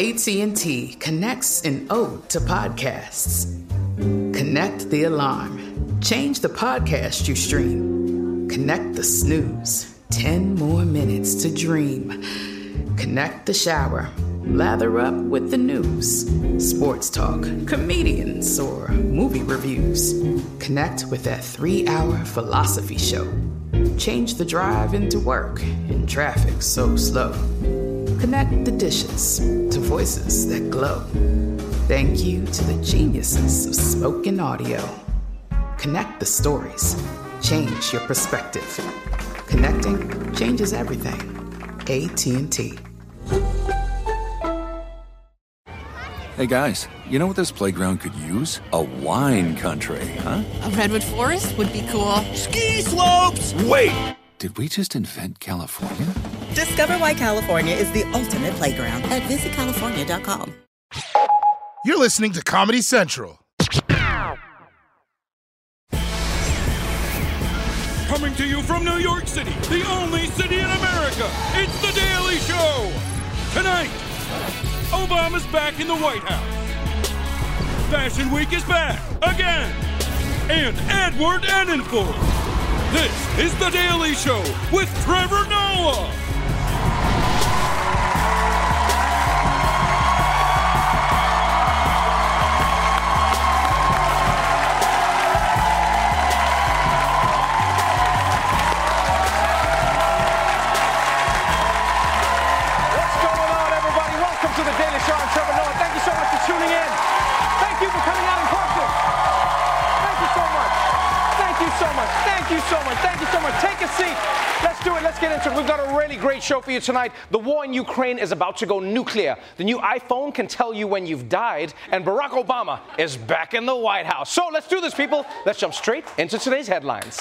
AT&T connects an ode to podcasts. Connect the alarm. Change the podcast you stream. Connect the snooze. 10 more minutes to dream. Connect the shower. Lather up with the news. Sports talk, comedians, or movie reviews. Connect with that 3-hour philosophy show. Change the drive into work in traffic so slow. Connect the dishes to voices that glow. Thank you to the geniuses of spoken audio. Connect the stories. Change your perspective. Connecting changes everything. AT&T. Hey guys, you know what this playground could use? A wine country, huh? A redwood forest would be cool. Ski slopes! Wait! Did we just invent California? Discover why California is the ultimate playground at visitcalifornia.com. You're listening to Comedy Central. Coming to you from New York City, the only city in America, it's The Daily Show. Tonight, Obama's back in the White House. Fashion Week is back again. And Edward Enninful. This is The Daily Show with Trevor Noah. Thank you so much. Take a seat. Let's do it. Let's get into it. We've got a really great show for you tonight. The war in Ukraine is about to go nuclear. The new iPhone can tell you when you've died, and Barack Obama is back in the White House. So let's do this, people. Let's jump straight into today's headlines.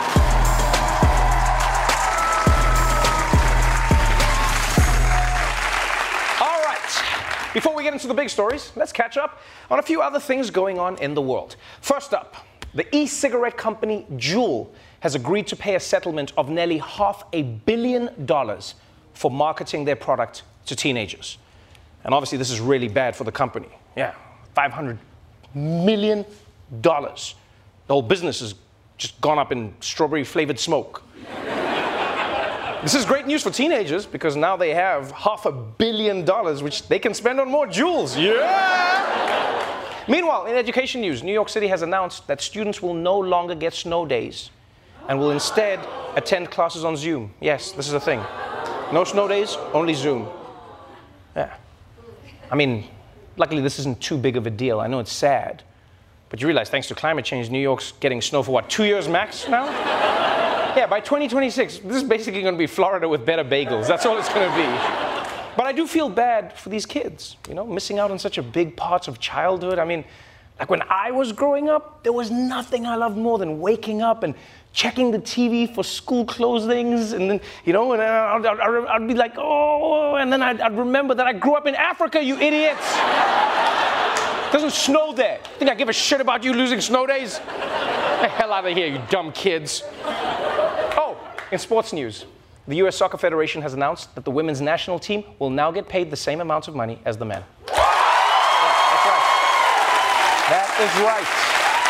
All right. Before we get into the big stories, let's catch up on a few other things going on in the world. First up, the e-cigarette company Juul has agreed to pay a settlement of nearly $500 million for marketing their product to teenagers. And obviously this is really bad for the company. Yeah, $500 million. The whole business has just gone up in strawberry-flavored smoke. This is great news for teenagers because now they have $500 million, which they can spend on more Juuls. Yeah! Meanwhile, in education news, New York City has announced that students will no longer get snow days and will instead attend classes on Zoom. Yes, this is a thing. No snow days, only Zoom. Yeah. I mean, luckily this isn't too big of a deal. I know it's sad. But you realize, thanks to climate change, New York's getting snow for what, 2 years max now? Yeah, by 2026, this is basically going to be Florida with better bagels. That's all it's going to be. But I do feel bad for these kids, you know, missing out on such a big part of childhood. I mean, like when I was growing up, there was nothing I loved more than waking up and checking the TV for school closings, and then, you know, and I'd be like, oh, and then I'd remember that I grew up in Africa, you idiots. It doesn't snow there. Think I give a shit about you losing snow days? Get the hell out of here, you dumb kids. Oh, in sports news, the U.S. Soccer Federation has announced that the women's national team will now get paid the same amount of money as the men. Yeah, that's right. That is right.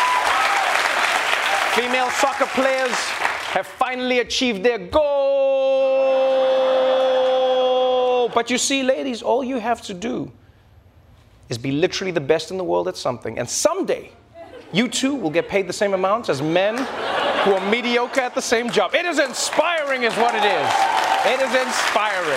Female soccer players have finally achieved their goal. But you see, ladies, all you have to do is be literally the best in the world at something. And someday, you too will get paid the same amount as men who are mediocre at the same job. It is inspiring is what it is. It is inspiring.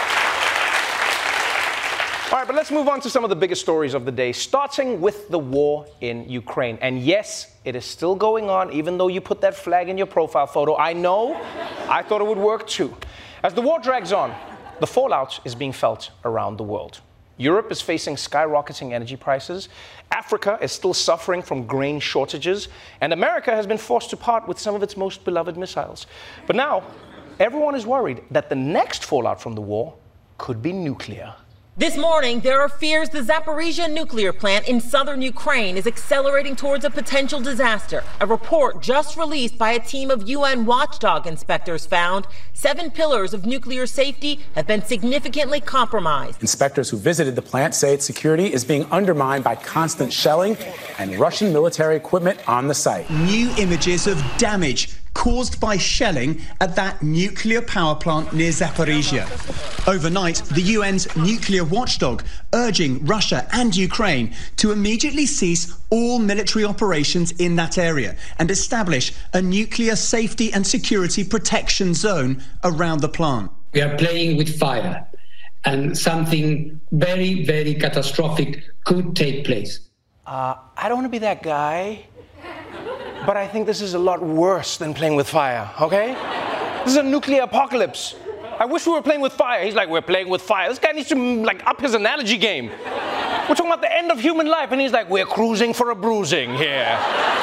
All right, but let's move on to some of the biggest stories of the day, starting with the war in Ukraine. And yes, it is still going on, even though you put that flag in your profile photo. I know, I thought it would work too. As the war drags on, the fallout is being felt around the world. Europe is facing skyrocketing energy prices. Africa is still suffering from grain shortages. And America has been forced to part with some of its most beloved missiles. But now, everyone is worried that the next fallout from the war could be nuclear. This morning, there are fears the Zaporizhzhia nuclear plant in southern Ukraine is accelerating towards a potential disaster. A report just released by a team of UN watchdog inspectors found 7 pillars of nuclear safety have been significantly compromised. Inspectors who visited the plant say its security is being undermined by constant shelling and Russian military equipment on the site. New images of damage caused by shelling at that nuclear power plant near Zaporizhzhia. Overnight, the UN's nuclear watchdog urging Russia and Ukraine to immediately cease all military operations in that area and establish a nuclear safety and security protection zone around the plant. We are playing with fire, and something very, very catastrophic could take place. I don't want to be that guy, but I think this is a lot worse than playing with fire, okay? This is a nuclear apocalypse. I wish we were playing with fire. He's like, we're playing with fire. This guy needs to, up his analogy game. We're talking about the end of human life, and he's like, we're cruising for a bruising here.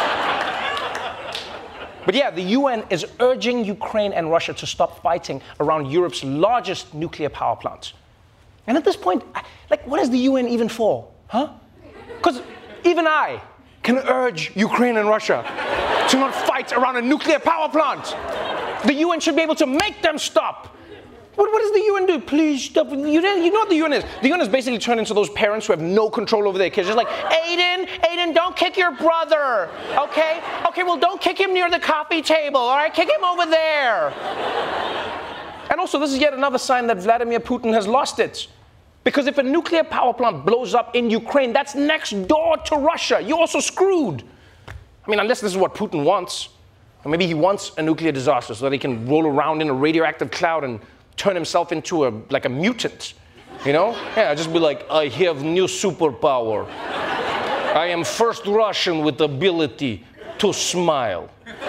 But yeah, the UN is urging Ukraine and Russia to stop fighting around Europe's largest nuclear power plant. And at this point, what is the UN even for, huh? Because even I can urge Ukraine and Russia to not fight around a nuclear power plant. The UN should be able to make them stop. What does the UN do? Please stop. You know what the UN is? The UN is basically turned into those parents who have no control over their kids. Just like, Aiden, don't kick your brother, okay? Okay, well, don't kick him near the coffee table, all right? Kick him over there. And also, this is yet another sign that Vladimir Putin has lost it. Because if a nuclear power plant blows up in Ukraine, that's next door to Russia. You're also screwed. I mean, unless this is what Putin wants. Or maybe he wants a nuclear disaster so that he can roll around in a radioactive cloud and turn himself into a mutant. You know? Yeah, just be like, I have new superpower. I am first Russian with the ability to smile.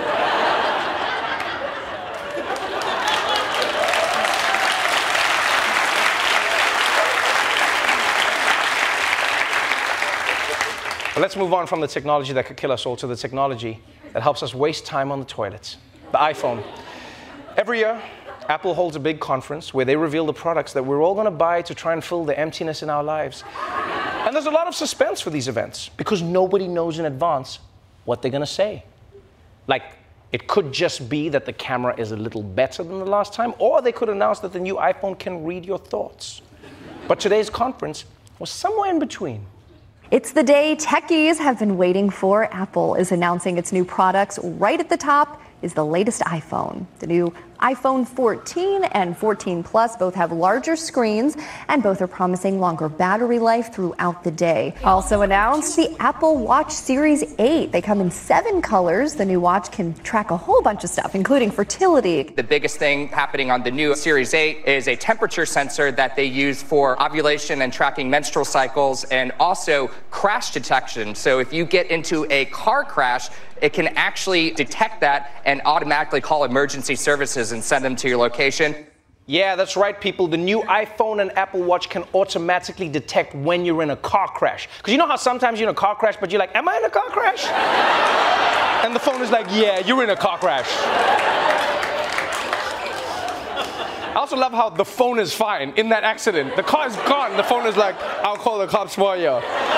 But let's move on from the technology that could kill us all to the technology that helps us waste time on the toilets. The iPhone. Every year, Apple holds a big conference where they reveal the products that we're all going to buy to try and fill the emptiness in our lives. And there's a lot of suspense for these events because nobody knows in advance what they're going to say. It could just be that the camera is a little better than the last time, or they could announce that the new iPhone can read your thoughts. But today's conference was somewhere in between. It's the day techies have been waiting for. Apple is announcing its new products. Right at the top is the latest iPhone. The new iPhone 14 and 14 Plus both have larger screens, and both are promising longer battery life throughout the day. Also announced the Apple Watch Series 8. They come in 7 colors. The new watch can track a whole bunch of stuff, including fertility. The biggest thing happening on the new Series 8 is a temperature sensor that they use for ovulation and tracking menstrual cycles, and also crash detection. So if you get into a car crash, it can actually detect that and automatically call emergency services and send them to your location. Yeah, that's right, people. The new iPhone and Apple Watch can automatically detect when you're in a car crash. Because you know how sometimes you're in a car crash, but you're like, am I in a car crash? And the phone is like, yeah, you're in a car crash. I also love how the phone is fine in that accident. The car is gone. The phone is like, I'll call the cops for you.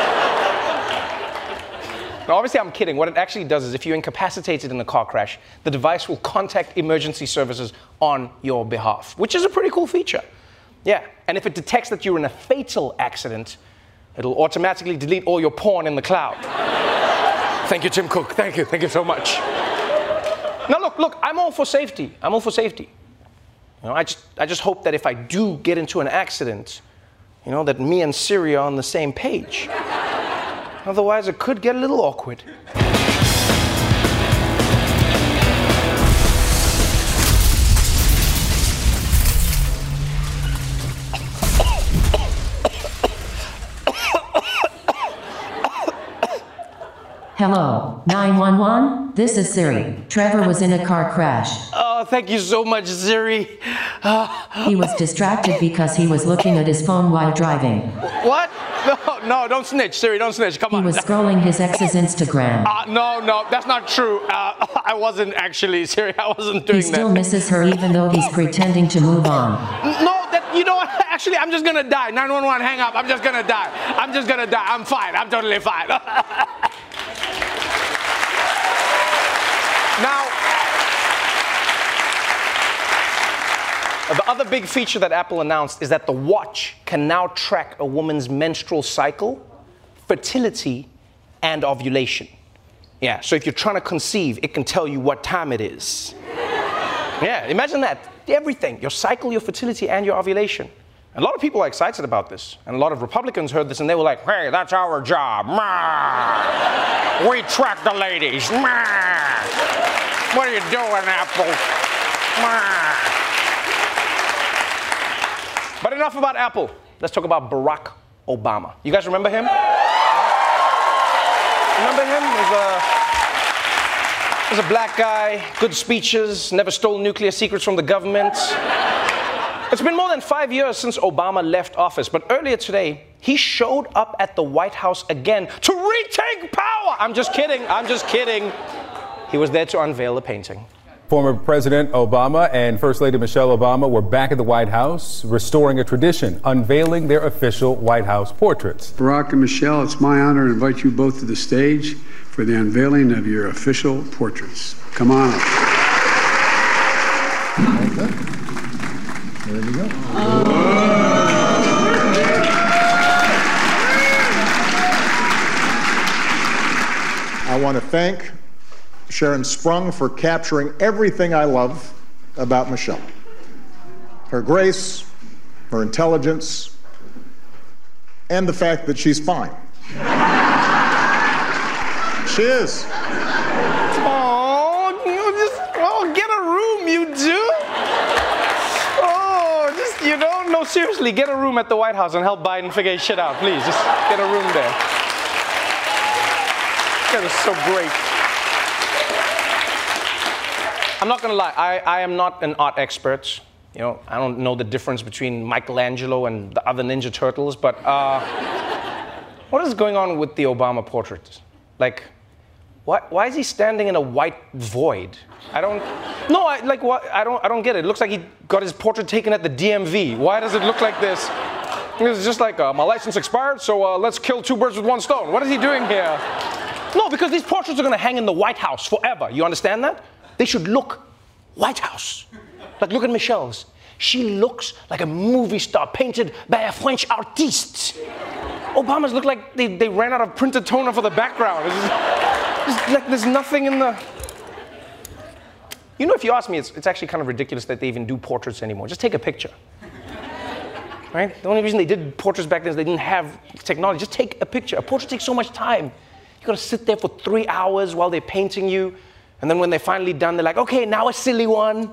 Now, obviously, I'm kidding. What it actually does is if you're incapacitated in a car crash, the device will contact emergency services on your behalf, which is a pretty cool feature. Yeah, and if it detects that you're in a fatal accident, it'll automatically delete all your porn in the cloud. Thank you, Tim Cook. Thank you so much. Now, look, I'm all for safety. You know, I just hope that if I do get into an accident, you know, that me and Siri are on the same page. Otherwise, it could get a little awkward. Hello, 911? This is Siri. Trevor was in a car crash. Oh, thank you so much, Siri. He was distracted because he was looking at his phone while driving. What? No, don't snitch, Siri, don't snitch. Come on. He was scrolling his ex's Instagram. No, that's not true. I wasn't actually, Siri, I wasn't doing that. He still misses her even though he's pretending to move on. No, you know what? actually, I'm just gonna die. 911, hang up. I'm just gonna die. I'm just gonna die. I'm fine. I'm totally fine. Now, the other big feature that Apple announced is that the watch can now track a woman's menstrual cycle, fertility, and ovulation. Yeah, so if you're trying to conceive, it can tell you what time it is. Yeah, imagine that. Everything, your cycle, your fertility, and your ovulation. And a lot of people are excited about this. And a lot of Republicans heard this and they were like, hey, that's our job. We track the ladies. What are you doing, Apple? But enough about Apple. Let's talk about Barack Obama. You guys remember him? Remember him? He was a black guy, good speeches, never stole nuclear secrets from the government. It's been more than 5 years since Obama left office, but earlier today, he showed up at the White House again to retake power. I'm just kidding. He was there to unveil the painting. Former President Obama and First Lady Michelle Obama were back at the White House, restoring a tradition, unveiling their official White House portraits. Barack and Michelle, it's my honor to invite you both to the stage for the unveiling of your official portraits. Come on up. There we go. I want to thank Sharon Sprung for capturing everything I love about Michelle. Her grace, her intelligence, and the fact that she's fine. She is. Oh, get a room, you do? No, seriously, get a room at the White House and help Biden figure his shit out, please. Just get a room there. That is so great. I'm not gonna lie, I am not an art expert. You know, I don't know the difference between Michelangelo and the other Ninja Turtles, but what is going on with the Obama portrait? Like, why is he standing in a white void? I don't get it. It looks like he got his portrait taken at the DMV. Why does it look like this? It's just like, my license expired, so let's kill two birds with one stone. What is he doing here? No, because these portraits are gonna hang in the White House forever. You understand that? They should look White House. Like, look at Michelle's. She looks like a movie star painted by a French artiste. Obama's look like they ran out of printed toner for the background. It's like there's nothing in the... You know, if you ask me, it's actually kind of ridiculous that they even do portraits anymore. Just take a picture. Right? The only reason they did portraits back then is they didn't have technology. Just take a picture. A portrait takes so much time. You gotta sit there for 3 hours while they're painting you. And then when they're finally done, they're like, okay, now a silly one.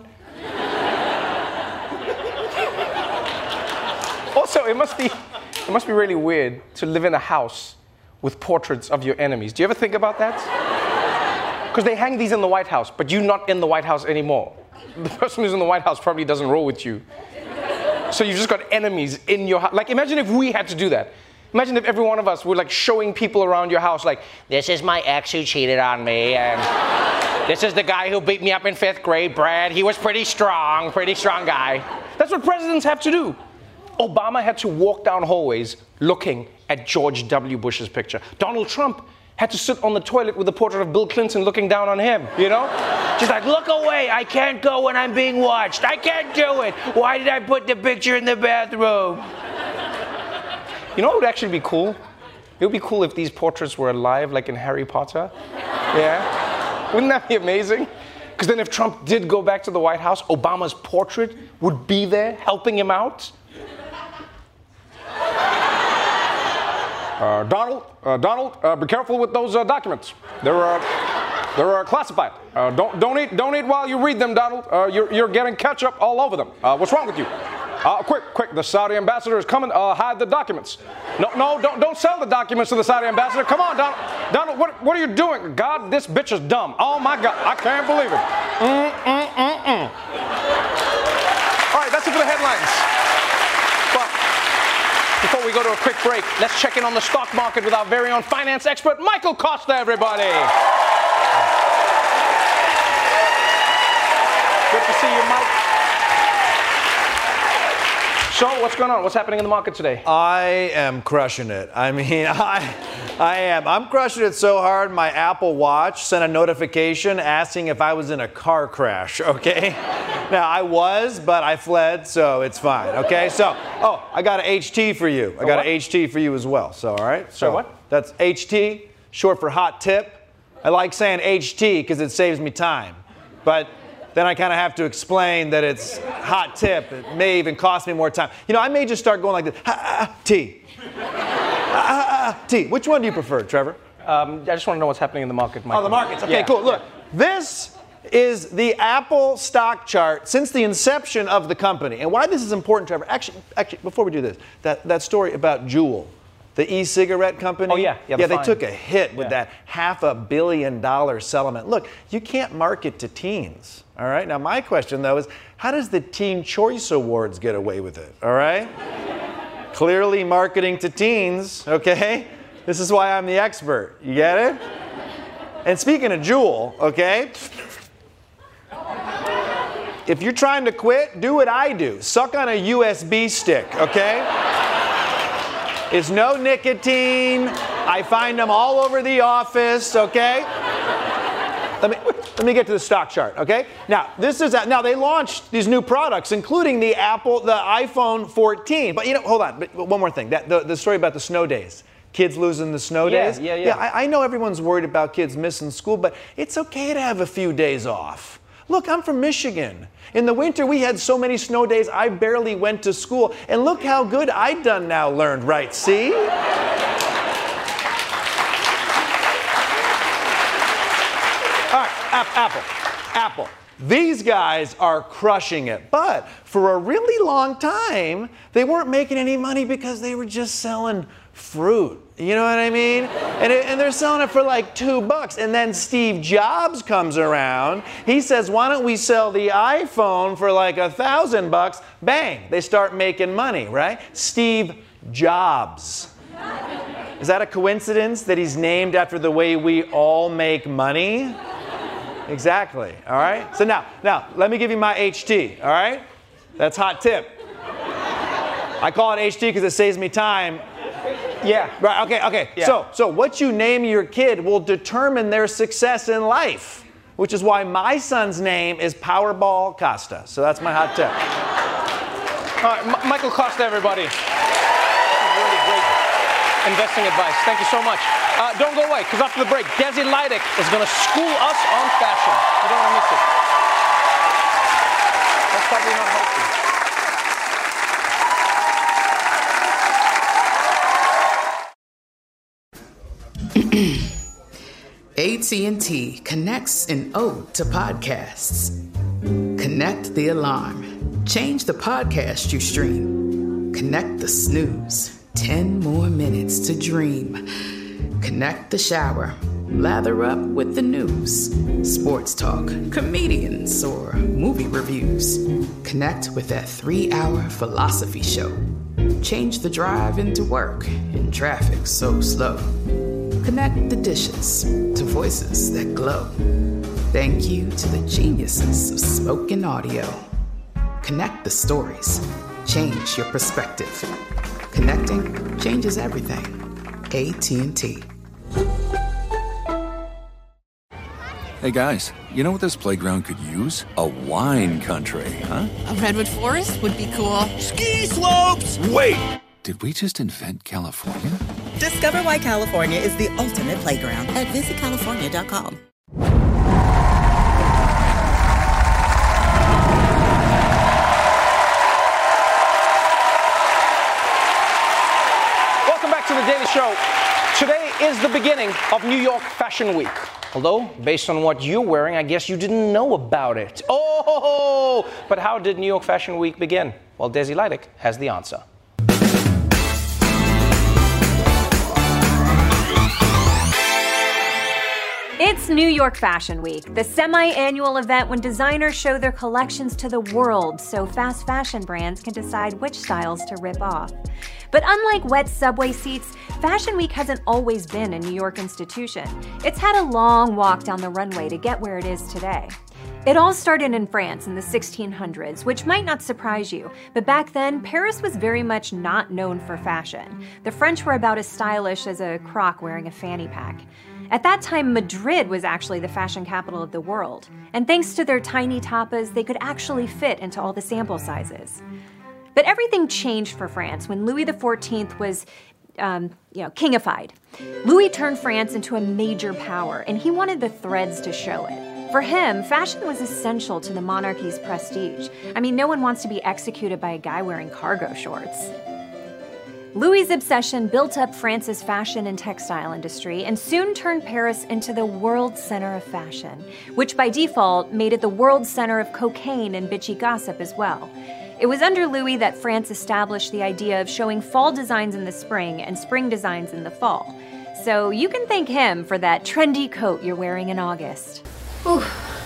Also, it must be really weird to live in a house with portraits of your enemies. Do you ever think about that? Because they hang these in the White House, but you're not in the White House anymore. The person who's in the White House probably doesn't roll with you. So you've just got enemies in your house. Like, imagine if we had to do that. Imagine if every one of us were like showing people around your house, like, this is my ex who cheated on me, and this is the guy who beat me up in 5th grade, Brad. He was pretty strong guy. That's what presidents have to do. Obama had to walk down hallways looking at George W. Bush's picture. Donald Trump had to sit on the toilet with a portrait of Bill Clinton looking down on him, you know? Just like, look away, I can't go when I'm being watched. I can't do it. Why did I put the picture in the bathroom? You know what would actually be cool? It would be cool if these portraits were alive, like in Harry Potter. Yeah? Wouldn't that be amazing? Because then if Trump did go back to the White House, Obama's portrait would be there helping him out. Donald, be careful with those documents. They're classified. Don't eat while you read them, Donald. You're getting ketchup all over them. What's wrong with you? Quick, the Saudi ambassador is coming. Hide the documents. No, don't sell the documents to the Saudi ambassador. Come on, Donald. Donald, what are you doing? God, this bitch is dumb. Oh my God, I can't believe it. All right, that's it for the headlines. But before we go to a quick break, let's check in on the stock market with our very own finance expert, Michael Costa, everybody. Good to see you, Mike. So, what's going on? What's happening in the market today? I am crushing it. I mean, I am. I'm crushing it so hard, my Apple Watch sent a notification asking if I was in a car crash, okay? Now, I was, but I fled, so it's fine, okay? So, I got an HT for you. I got an HT for you as well, so, all right? So, what? That's HT, short for hot tip. I like saying HT because it saves me time, but then I kind of have to explain that it's hot tip. It may even cost me more time. You know, I may just start going like this. T. T. Which one do you prefer, Trevor? I just want to know what's happening in the market, Michael. Oh, the markets. Okay, cool. Look, this is the Apple stock chart since the inception of the company. And why this is important, Trevor, actually, before we do this, that story about Juul, the e-cigarette company. Oh, yeah. They took a hit with that $500 million settlement. Look, you can't market to teens, all right? Now, my question, though, is how does the Teen Choice Awards get away with it, all right? Clearly marketing to teens, okay? This is why I'm the expert. You get it? And speaking of Juul, okay? If you're trying to quit, do what I do. Suck on a USB stick, okay? It's no nicotine. I find them all over the office, okay? Let me get to the stock chart, okay? Now, now they launched these new products, including the iPhone 14. But hold on, but one more thing. The story about the snow days. Kids losing the snow days. Yeah, I know everyone's worried about kids missing school, but it's okay to have a few days off. Look, I'm from Michigan. In the winter, we had so many snow days, I barely went to school. And look how good I done now learned, right? See? All right, Apple. These guys are crushing it. But for a really long time, they weren't making any money because they were just selling fruit. You know what I mean? And they're selling it for like $2. And then Steve Jobs comes around. He says, why don't we sell the iPhone for like $1,000? Bang, they start making money, right? Steve Jobs. Is that a coincidence that he's named after the way we all make money? Exactly, all right? So now, let me give you my HT, all right? That's hot tip. I call it HT because it saves me time. Yeah. Right, okay. Yeah. So what you name your kid will determine their success in life, which is why my son's name is Powerball Costa. So that's my hot tip. All right, Michael Costa, everybody. Really great investing advice. Thank you so much. Don't go away, because after the break, Desi Lydic is going to school us on fashion. You don't want to miss it. That's probably not healthy. AT&T connects an ode to podcasts. Connect the alarm. Change the podcast you stream. Connect the snooze. 10 more minutes to dream. Connect the shower. Lather up with the news. Sports talk, comedians, or movie reviews. Connect with that 3-hour philosophy show. Change the drive into work in traffic so slow. Connect the dishes to voices that glow. Thank you to the geniuses of spoken audio. Connect the stories. Change your perspective. Connecting changes everything. AT&T. Hey guys, you know what this playground could use? A wine country, huh? A redwood forest would be cool. Ski slopes! Wait! Did we just invent California? Discover why California is the ultimate playground at visitcalifornia.com. Welcome back to The Daily Show. Today is the beginning of New York Fashion Week. Although, based on what you're wearing, I guess you didn't know about it. Oh! But how did New York Fashion Week begin? Well, Desi Lydic has the answer. It's New York Fashion Week, the semi-annual event when designers show their collections to the world so fast fashion brands can decide which styles to rip off. But unlike wet subway seats, Fashion Week hasn't always been a New York institution. It's had a long walk down the runway to get where it is today. It all started in France in the 1600s, which might not surprise you, but back then, Paris was very much not known for fashion. The French were about as stylish as a croc wearing a fanny pack. At that time, Madrid was actually the fashion capital of the world, and thanks to their tiny tapas, they could actually fit into all the sample sizes. But everything changed for France when Louis XIV was kingified. Louis turned France into a major power, and he wanted the threads to show it. For him, fashion was essential to the monarchy's prestige. I mean, no one wants to be executed by a guy wearing cargo shorts. Louis's obsession built up France's fashion and textile industry and soon turned Paris into the world center of fashion, which by default made it the world center of cocaine and bitchy gossip as well. It was under Louis that France established the idea of showing fall designs in the spring and spring designs in the fall. So you can thank him for that trendy coat you're wearing in August. Ooh.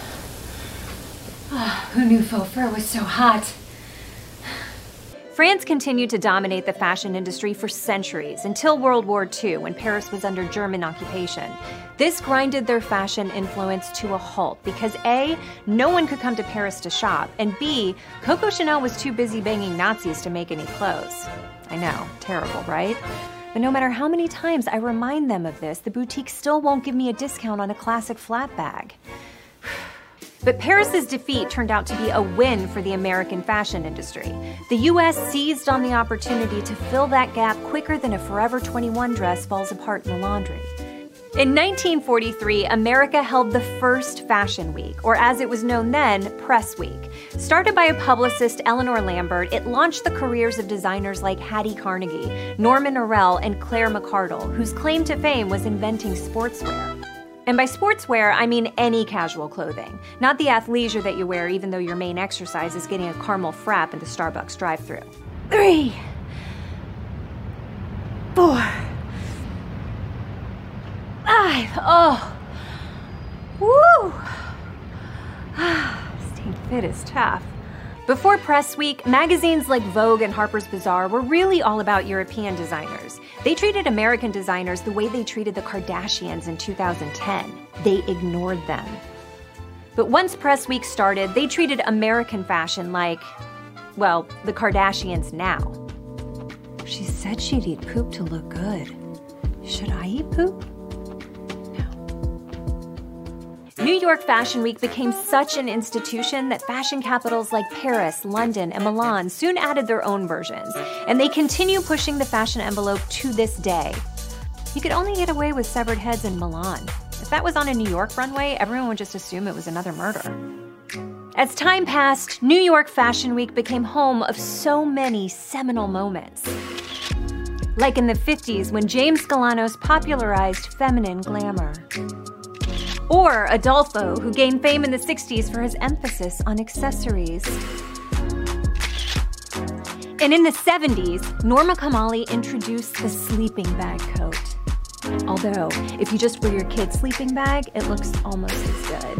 Oh, who knew faux fur was so hot? France continued to dominate the fashion industry for centuries, until World War II, when Paris was under German occupation. This grinded their fashion influence to a halt because A, no one could come to Paris to shop, and B, Coco Chanel was too busy banging Nazis to make any clothes. I know, terrible, right? But no matter how many times I remind them of this, the boutique still won't give me a discount on a classic flat bag. But Paris's defeat turned out to be a win for the American fashion industry. The U.S. seized on the opportunity to fill that gap quicker than a Forever 21 dress falls apart in the laundry. In 1943, America held the first Fashion Week, or as it was known then, Press Week. Started by a publicist, Eleanor Lambert, it launched the careers of designers like Hattie Carnegie, Norman Orell, and Claire McCardle, whose claim to fame was inventing sportswear. And by sportswear, I mean any casual clothing, not the athleisure that you wear even though your main exercise is getting a caramel frap in the Starbucks drive-thru. 3, 4, 5. Oh. Woo! Staying fit is tough. Before Press Week, magazines like Vogue and Harper's Bazaar were really all about European designers. They treated American designers the way they treated the Kardashians in 2010. They ignored them. But once Press Week started, they treated American fashion like, well, the Kardashians now. She said she'd eat poop to look good. Should I eat poop? New York Fashion Week became such an institution that fashion capitals like Paris, London, and Milan soon added their own versions, and they continue pushing the fashion envelope to this day. You could only get away with severed heads in Milan. If that was on a New York runway, everyone would just assume it was another murder. As time passed, New York Fashion Week became home of so many seminal moments. Like in the 50s when James Galanos popularized feminine glamour. Or Adolfo, who gained fame in the 60s for his emphasis on accessories. And in the 70s, Norma Kamali introduced the sleeping bag coat. Although, if you just wear your kid's sleeping bag, it looks almost as good.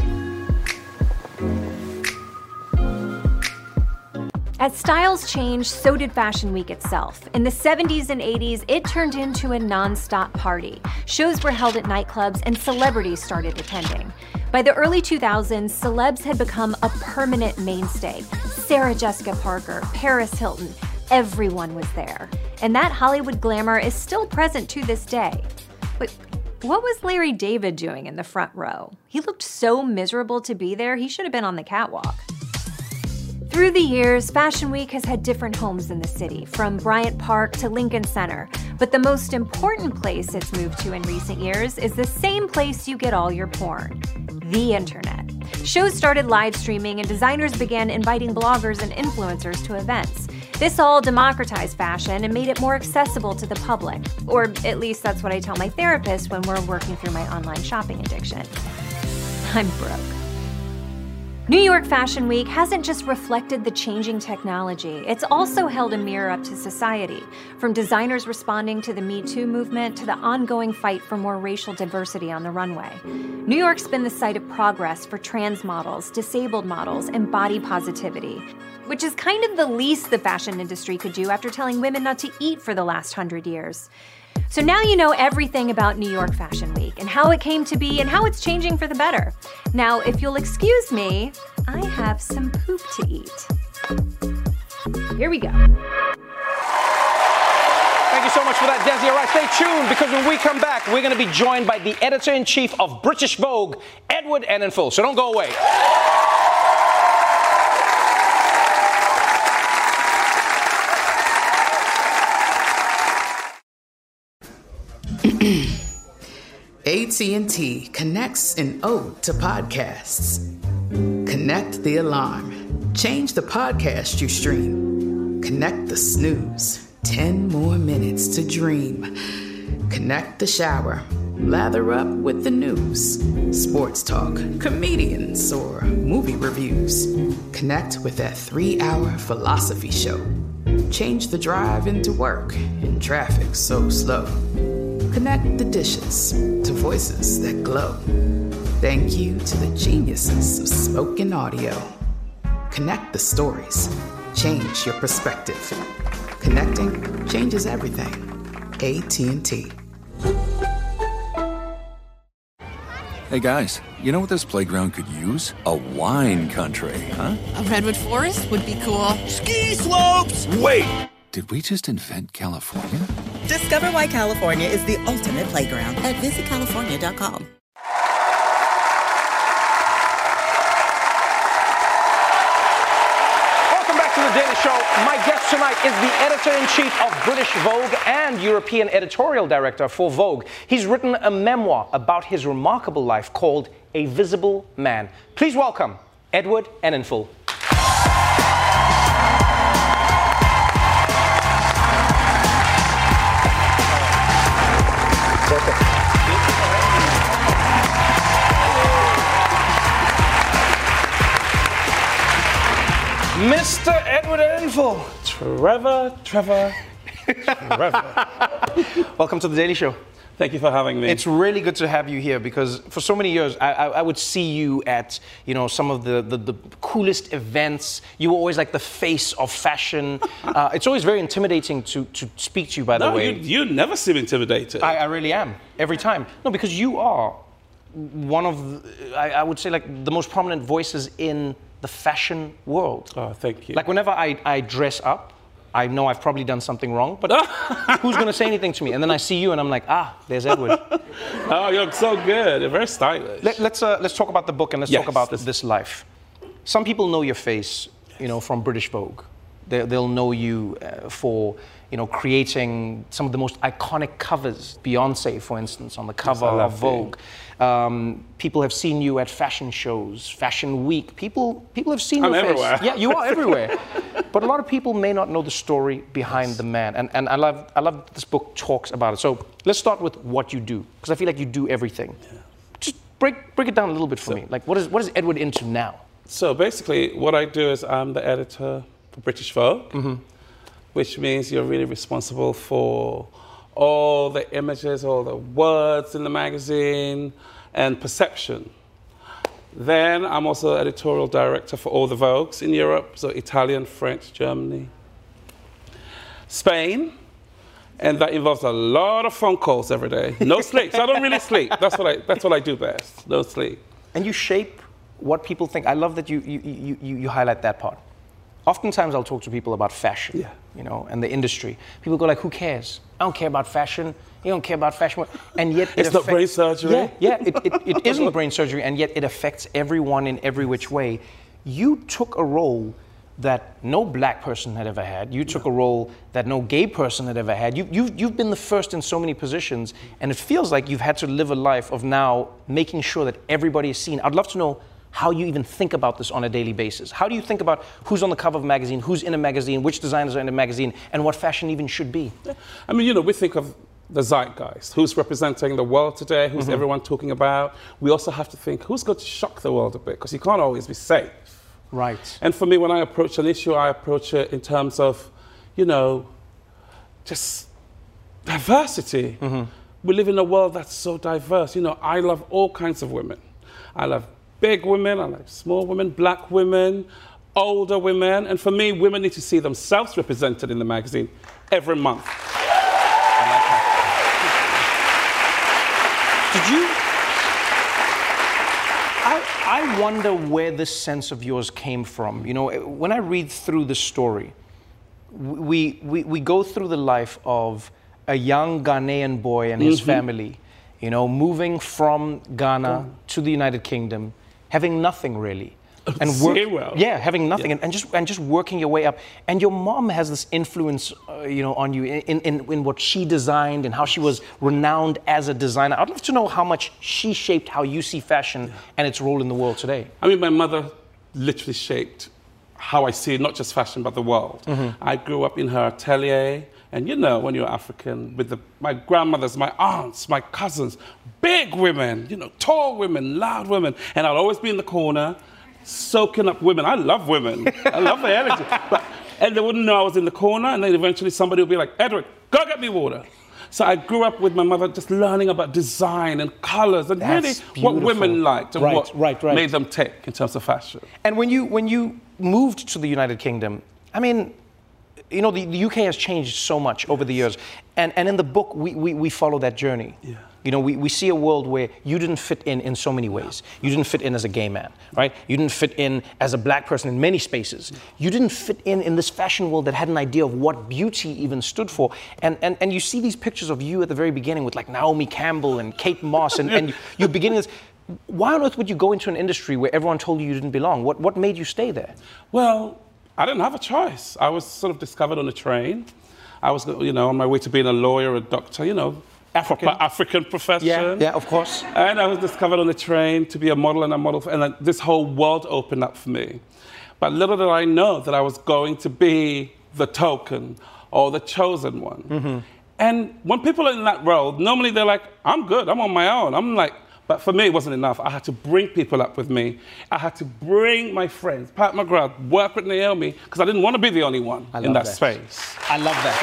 As styles changed, so did Fashion Week itself. In the 70s and 80s, it turned into a non-stop party. Shows were held at nightclubs and celebrities started attending. By the early 2000s, celebs had become a permanent mainstay. Sarah Jessica Parker, Paris Hilton, everyone was there. And that Hollywood glamour is still present to this day. But what was Larry David doing in the front row? He looked so miserable to be there, he should have been on the catwalk. Through the years, Fashion Week has had different homes in the city, from Bryant Park to Lincoln Center. But the most important place it's moved to in recent years is the same place you get all your porn, the internet. Shows started live streaming and designers began inviting bloggers and influencers to events. This all democratized fashion and made it more accessible to the public. Or at least that's what I tell my therapist when we're working through my online shopping addiction. I'm broke. New York Fashion Week hasn't just reflected the changing technology, it's also held a mirror up to society, from designers responding to the Me Too movement to the ongoing fight for more racial diversity on the runway. New York's been the site of progress for trans models, disabled models, and body positivity, which is kind of the least the fashion industry could do after telling women not to eat for the last 100 years. So now you know everything about New York Fashion Week and how it came to be and how it's changing for the better. Now, if you'll excuse me, I have some poop to eat. Here we go. Thank you so much for that, Desi. All right, stay tuned, because when we come back, we're going to be joined by the editor-in-chief of British Vogue, Edward Enninful. So don't go away. AT&T connects an ode to podcasts. Connect the alarm. Change the podcast you stream. Connect the snooze. 10 more minutes to dream. Connect the shower. Lather up with the news. Sports talk, comedians, or movie reviews. Connect with that 3-hour philosophy show. Change the drive into work in traffic so slow. Connect the dishes to voices that glow. Thank you to the geniuses of spoken audio. Connect the stories. Change your perspective. Connecting changes everything. AT&T. Hey guys, you know what this playground could use? A wine country, huh? A redwood forest would be cool. Ski slopes! Wait! Did we just invent California? Discover why California is the ultimate playground at visitcalifornia.com. Welcome back to The Daily Show. My guest tonight is the editor-in-chief of British Vogue and European editorial director for Vogue. He's written a memoir about his remarkable life called A Visible Man. Please welcome Edward Enninful. Mr. Edward Enninful. Trevor. Welcome to The Daily Show. Thank you for having me. It's really good to have you here, because for so many years I would see you at some of the coolest events. You were always like the face of fashion. It's always very intimidating to speak to you, by the way. You never seem intimidated. I really am, every time. No, because you are one of, I would say, like the most prominent voices in the fashion world. Oh, thank you. Like whenever I dress up, I know I've probably done something wrong, but who's going to say anything to me? And then I see you and I'm like, there's Edward. Oh, you're so good. You're very stylish. Let's talk about the book, and let's talk about this life. Some people know your face, from British Vogue. They'll know you for, creating some of the most iconic covers. Beyoncé, for instance, on the cover of Vogue. People have seen you at fashion shows, Fashion Week. People have seen your face. I'm everywhere. Yeah, you are everywhere. But a lot of people may not know the story behind the man, and I love that this book talks about it. So let's start with what you do, because I feel like you do everything. Yeah. Just break it down a little bit for me. Like, what is Edward into now? So basically, what I do is I'm the editor for British Vogue, which means you're really responsible for all the images, all the words in the magazine, and perception. Then I'm also editorial director for all the Vogues in Europe, so Italian, French, Germany, Spain, and that involves a lot of phone calls every day. No sleep, so I don't really sleep. That's what I do best. No sleep. And you shape what people think. I love that you highlight that part. Oftentimes I'll talk to people about fashion, and the industry. People go like, who cares? I don't care about fashion. You don't care about fashion. And yet it's not brain surgery. Yeah, it isn't brain surgery, and yet it affects everyone in every which way. You took a role that no black person had ever had. You took a role that no gay person had ever had. You've been the first in so many positions, and it feels like you've had to live a life of now making sure that everybody is seen. I'd love to know how you even think about this on a daily basis. How do you think about who's on the cover of a magazine, who's in a magazine, which designers are in a magazine, and what fashion even should be? I mean, we think of the zeitgeist, who's representing the world today, who's everyone talking about. We also have to think, who's going to shock the world a bit, because you can't always be safe. Right. And for me, when I approach an issue, I approach it in terms of, just diversity. We live in a world that's so diverse. I love all kinds of women. I love big women, I like small women, black women, older women, and for me, women need to see themselves represented in the magazine every month. Did you? I wonder where this sense of yours came from. You know, when I read through the story, we go through the life of a young Ghanaian boy and his family, you know, moving from Ghana to the United Kingdom, having nothing really. And having nothing, and just working your way up. And your mom has this influence, you know, on you in what she designed and how she was renowned as a designer. I'd love to know how much she shaped how you see fashion and its role in the world today. I mean, my mother literally shaped how I see not just fashion but the world. I grew up in her atelier. And you know, when you're African, with my grandmothers, my aunts, my cousins, big women, you know, tall women, loud women, and I'd always be in the corner soaking up women. I love women. I love their energy. And they wouldn't know I was in the corner, and then eventually somebody would be like, Edward, go get me water. So I grew up with my mother just learning about design and colors and really what women liked and what made them tick in terms of fashion. And when you moved to the United Kingdom, I mean, you know, the UK has changed so much over the years. And in the book, we follow that journey. Yeah. You know, we see a world where you didn't fit in so many ways. You didn't fit in as a gay man, right? You didn't fit in as a black person in many spaces. You didn't fit in this fashion world that had an idea of what beauty even stood for. And you see these pictures of you at the very beginning with like Naomi Campbell and Kate Moss, and you're beginning this. Why on earth would you go into an industry where everyone told you didn't belong? What made you stay there? Well, I didn't have a choice. I was sort of discovered on a train. I was, you know, on my way to being a lawyer, a doctor, you know, African profession. Yeah, of course. And I was discovered on the train to be a model, and this whole world opened up for me. But little did I know that I was going to be the token or the chosen one. And when people are in that role, normally they're like, I'm good, I'm on my own. I'm like, but for me, it wasn't enough. I had to bring people up with me. I had to bring my friends, Pat McGrath, work with Naomi, because I didn't want to be the only one in that space. I love that.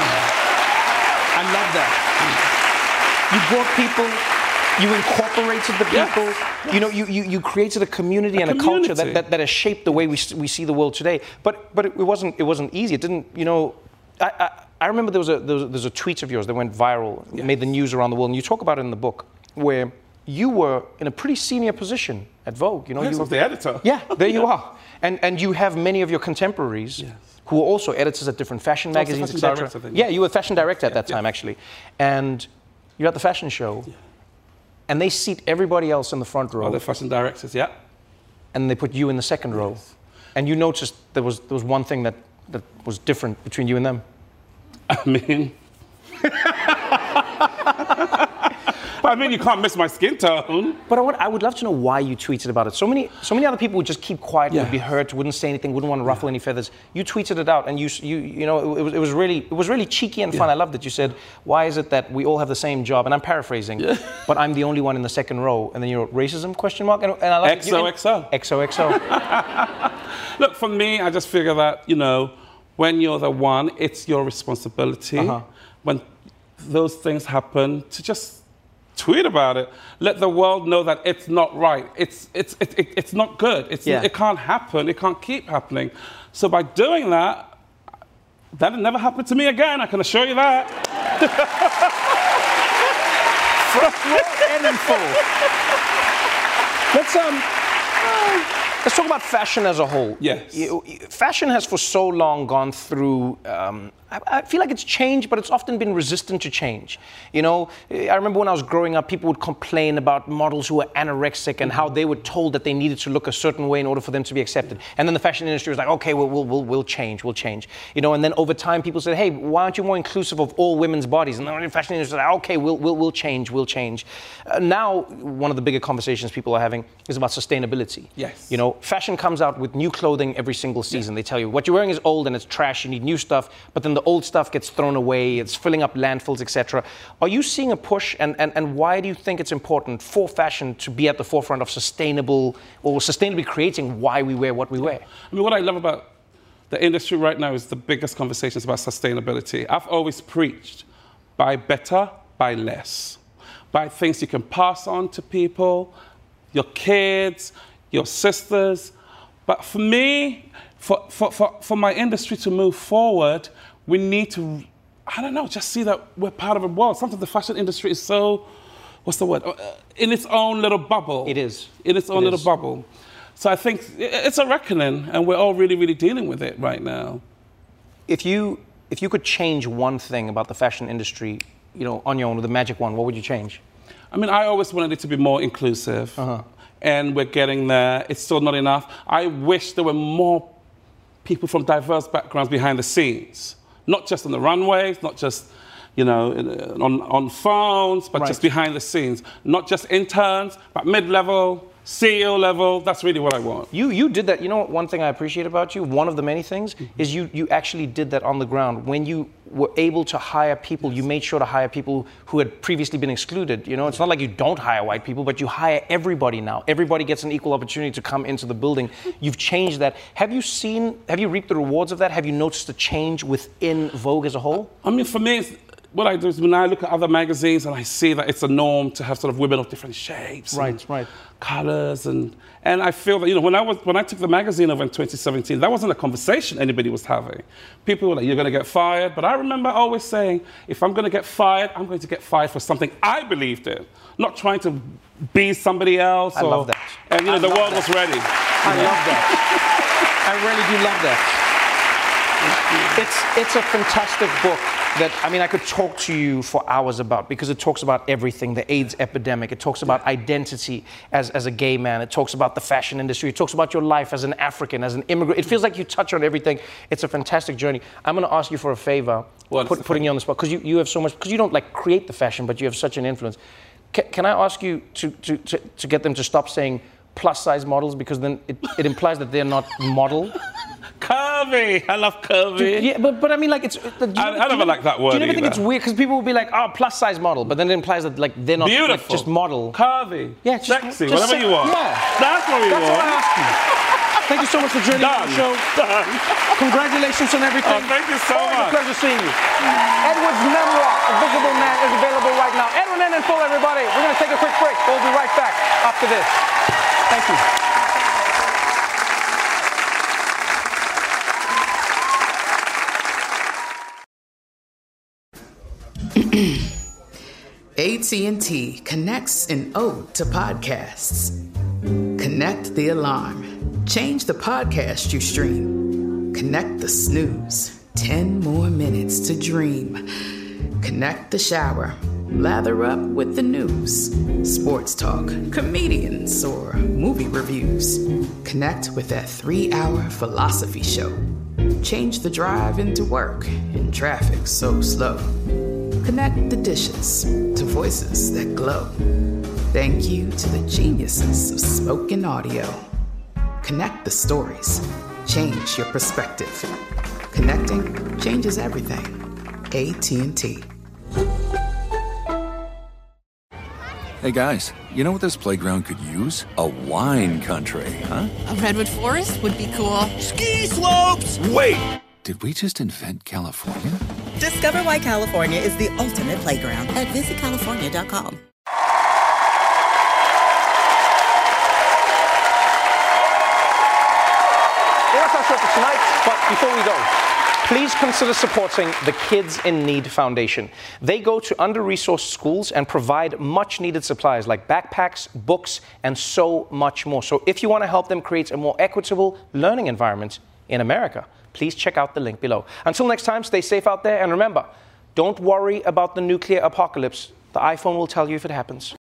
I love that. You brought people, you incorporated the people, you know, you created a community and a culture that has shaped the way we see the world today. But it wasn't easy. It didn't, you know, I remember there was a tweet of yours that went viral, made the news around the world, and you talk about it in the book, where you were in a pretty senior position at Vogue. You know, yes, I was the editor. Yeah, there you are. And you have many of your contemporaries who were also editors at different fashion magazines, etc. Yeah, you were fashion director at that time, actually. And you're at the fashion show, and they seat everybody else in the front row. Oh, the fashion directors, yeah. And they put you in the second row. And you noticed there was one thing that was different between you and them. I mean, you can't miss my skin tone. But I would love to know why you tweeted about it. So many other people would just keep quiet, would be hurt, wouldn't say anything, wouldn't want to ruffle any feathers. You tweeted it out, and you know, it was really cheeky and fun. I loved it. You said, "Why is it that we all have the same job?" And I'm paraphrasing, but I'm the only one in the second row. And then you wrote racism ? And I like XOXO. XOXO. Look, for me, I just figure that, you know, when you're the one, it's your responsibility. When those things happen, to just tweet about it. Let the world know that it's not right. It's not good. It can't happen. It can't keep happening. So by doing that, that'll never happen to me again. I can assure you that. Front row and in full. Let's talk about fashion as a whole. Yes. Fashion has for so long gone through, I feel like it's changed, but it's often been resistant to change. You know, I remember when I was growing up, people would complain about models who were anorexic and how they were told that they needed to look a certain way in order for them to be accepted. And then the fashion industry was like, okay, we'll change. You know, and then over time, people said, hey, why aren't you more inclusive of all women's bodies? And then the fashion industry was like, okay, we'll change. Now, one of the bigger conversations people are having is about sustainability. Yes. You know, fashion comes out with new clothing every single season. They tell you what you're wearing is old and it's trash, you need new stuff, but then the old stuff gets thrown away, it's filling up landfills, etc. Are you seeing a push, and why do you think it's important for fashion to be at the forefront of sustainably creating why we wear what we wear? I mean, what I love about the industry right now is the biggest conversations about sustainability. I've always preached, buy better, buy less. Buy things you can pass on to people, your kids, your sisters. But for me, for my industry to move forward, we need to, I don't know, just see that we're part of a world. Sometimes the fashion industry is so what's the word? In its own little bubble. It is. In its own little bubble. So I think it's a reckoning, and we're all really, really dealing with it right now. If you could change one thing about the fashion industry, on your own with a magic wand, what would you change? I mean, I always wanted it to be more inclusive, and we're getting there. It's still not enough. I wish there were more people from diverse backgrounds behind the scenes, not just on the runways, not just, on phones, but just behind the scenes. Not just interns, but mid-level, CEO level. That's really what I want. You did that. You know what? One thing I appreciate about you, one of the many things, is you actually did that on the ground. When you were able to hire people, you made sure to hire people who had previously been excluded. It's not like you don't hire white people, but you hire everybody now. Everybody gets an equal opportunity to come into the building. You've changed that. Have you reaped the rewards of that? Have you noticed a change within Vogue as a whole? I mean, for me, what I do is when I look at other magazines and I see that it's a norm to have sort of women of different shapes, right, colors, and I feel that when I took the magazine over in 2017, that wasn't a conversation anybody was having. People were like, "You're going to get fired," but I remember always saying, "If I'm going to get fired, I'm going to get fired for something I believed in, not trying to be somebody else." I love that. And the world was ready. I love that. I really do love that. It's a fantastic book that, I could talk to you for hours about, because it talks about everything, the AIDS epidemic. It talks about identity as a gay man. It talks about the fashion industry. It talks about your life as an African, as an immigrant. It feels like you touch on everything. It's a fantastic journey. I'm going to ask you for a favor, putting you on the spot, because you have so much, because you don't create the fashion, but you have such an influence. Can I ask you to get them to stop saying plus-size models, because then it implies that they're not model? Curvy. I love curvy. Yeah, but I mean, it's. I never like that word. Do you never either. think it's weird? Because people will be like, "Oh, plus size model," but then it implies that they're not just model. Curvy. Yeah, sexy. Whatever you want. Yeah, that's what we want. That's what I asked you. Thank you so much for joining the show. Done. Congratulations on everything. Oh, thank you so much. It's a pleasure seeing you. Edward's memoir, A Visible Man, is available right now. Edward in full, everybody. We're going to take a quick break. We'll be right back after this. Thank you. AT&T connects an ode to podcasts. Connect the alarm. Change the podcast you stream. Connect the snooze. 10 more minutes to dream. Connect the shower. Lather up with the news. Sports talk, comedians, or movie reviews. Connect with that 3-hour philosophy show. Change the drive into work in traffic so slow. Connect the dishes to voices that glow. Thank you to the geniuses of spoken audio. Connect the stories. Change your perspective. Connecting changes everything. AT&T. Hey guys, you know what this playground could use? A wine country, huh? A redwood forest would be cool. Ski slopes! Wait! Did we just invent California? Discover why California is the ultimate playground at visitcalifornia.com. Well, that's our show for tonight, but before we go, please consider supporting the Kids in Need Foundation. They go to under-resourced schools and provide much-needed supplies like backpacks, books, and so much more. So if you want to help them create a more equitable learning environment in America, please check out the link below. Until next time, stay safe out there, and remember, don't worry about the nuclear apocalypse. The iPhone will tell you if it happens.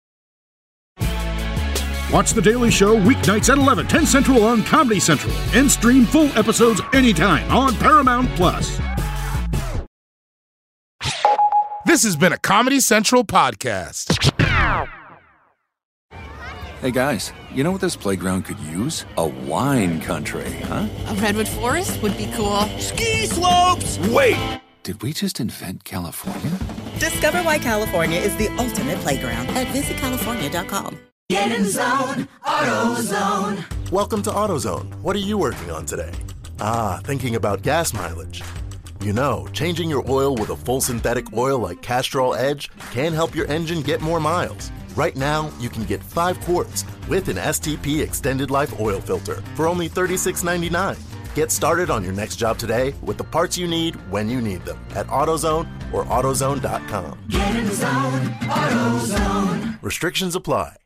Watch The Daily Show weeknights at 11, 10 Central on Comedy Central, and stream full episodes anytime on Paramount+. This has been a Comedy Central podcast. Hey guys, you know what this playground could use? A wine country, huh? A redwood forest would be cool. Ski slopes! Wait! Did we just invent California? Discover why California is the ultimate playground at visitcalifornia.com. Get in zone, AutoZone. Welcome to AutoZone. What are you working on today? Thinking about gas mileage. You know, changing your oil with a full synthetic oil like Castrol Edge can help your engine get more miles. Right now, you can get 5 quarts with an STP Extended Life Oil Filter for only $36.99. Get started on your next job today with the parts you need when you need them at AutoZone or AutoZone.com. Get in the zone, AutoZone. Restrictions apply.